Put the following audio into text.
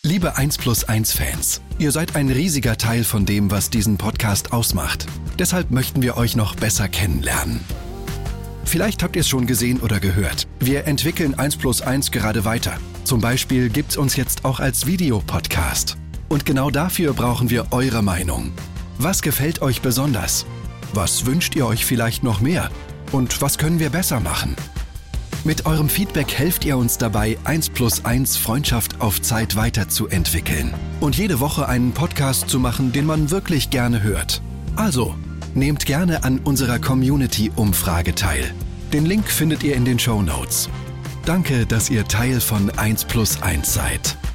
Liebe 1+1 Fans, ihr seid ein riesiger Teil von dem, was diesen Podcast ausmacht. Deshalb möchten wir euch noch besser kennenlernen. Vielleicht habt ihr es schon gesehen oder gehört. Wir entwickeln 1+1 gerade weiter. Zum Beispiel gibt's uns jetzt auch als Videopodcast. Und genau dafür brauchen wir eure Meinung. Was gefällt euch besonders? Was wünscht ihr euch vielleicht noch mehr? Und was können wir besser machen? Mit eurem Feedback helft ihr uns dabei, 1+1 Freundschaft auf Zeit weiterzuentwickeln. Und jede Woche einen Podcast zu machen, den man wirklich gerne hört. Also, nehmt gerne an unserer Community-Umfrage teil. Den Link findet ihr in den Shownotes. Danke, dass ihr Teil von 1+1 seid.